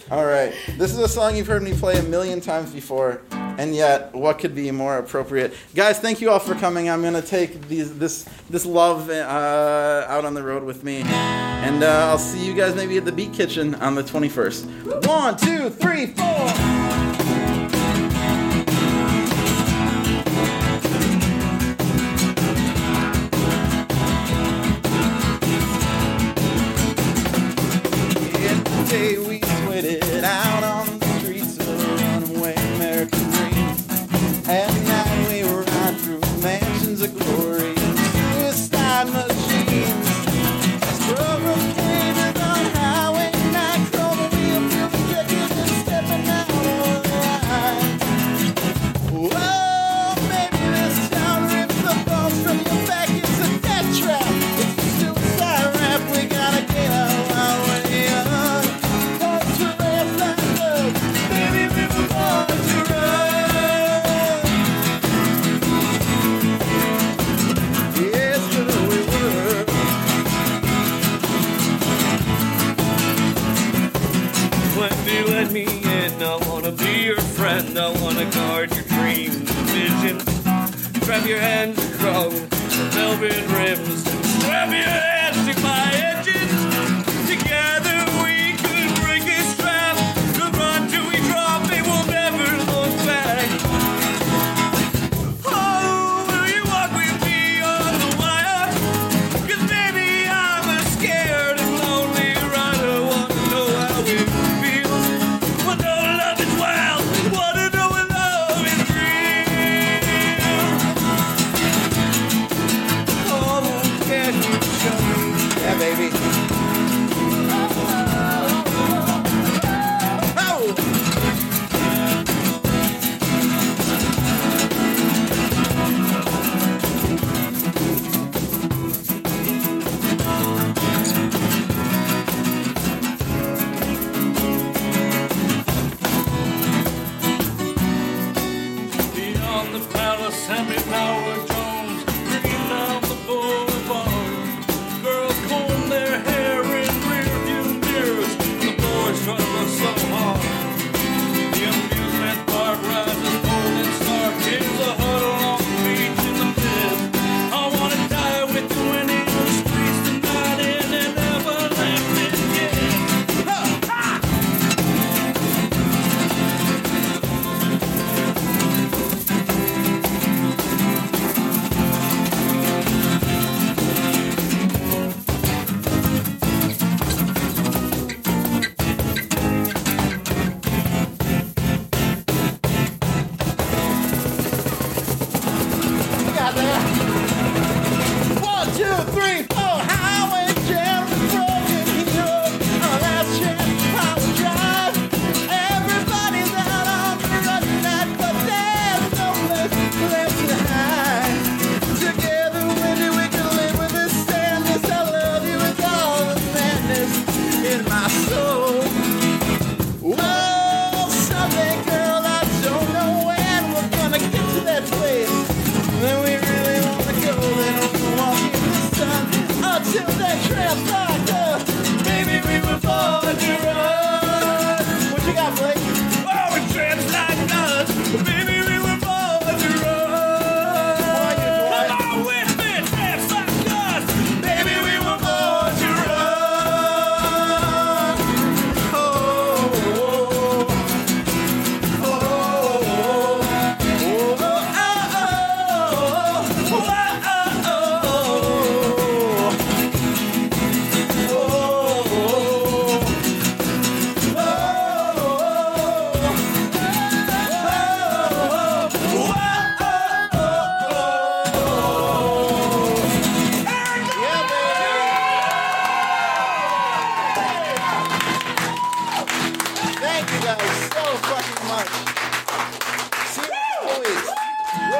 All right. This is a song you've heard me play a million times before, and yet, what could be more appropriate? Guys, thank you all for coming. I'm gonna take this love out on the road with me, and I'll see you guys maybe at the Beat Kitchen on the 21st. 1, 2, 3, 4. We sweated out on the streets of a runaway American dream. At night we ride through mansions of glory and suicide machines. Struggle cages on highway night, chrome wheel, feel the chicken and stepping out on the line. Whoa, baby, this town rips the bones from your back. It's a death trap. It's a suicide rap. We gotta get out our way up. Let me in, I wanna be your friend, I wanna guard your dreams and visions. Grab your hands across the velvet rims, grab your hands to my edges. Together we could break this trap, we'll run till we drop, it will never look back. Oh, will you walk with me on the wire? 'Cause baby I'm a scared and lonely rider, wanna know how we feel. Love is wild, wanna know what love is real. Oh, can you show me? Yeah, baby. Beyond the palace, Henry Howard Jones, bringing down the boulevard. Girls comb their hair in rearview mirrors, the boys struggle so hard. The amusement park rises, golden star, kids a huddle on the beach in the mist. I wanna die with the wind in the streets tonight in an everlasting kiss. Ha! Ha! Got that. 1, 2, 3, 4. Highway jam, broken hero. Our last chance, power drive. Everybody's out on the run tonight, but there's no place left to hide. Together, Wendy, we can live with this sadness. I love you with all the madness in my soul. Whoa, someday, girl, I don't know when we're gonna get to that place. When we really wanna go, then we'll walk in the sun. Until that trail locked up, baby, we were born to run. What you got, Blake? Oh, the traps like us, baby, we were born to run. Come on with me, traps like us, baby, we were born to run. Oh, oh, oh, oh, Thank you guys so fucking much.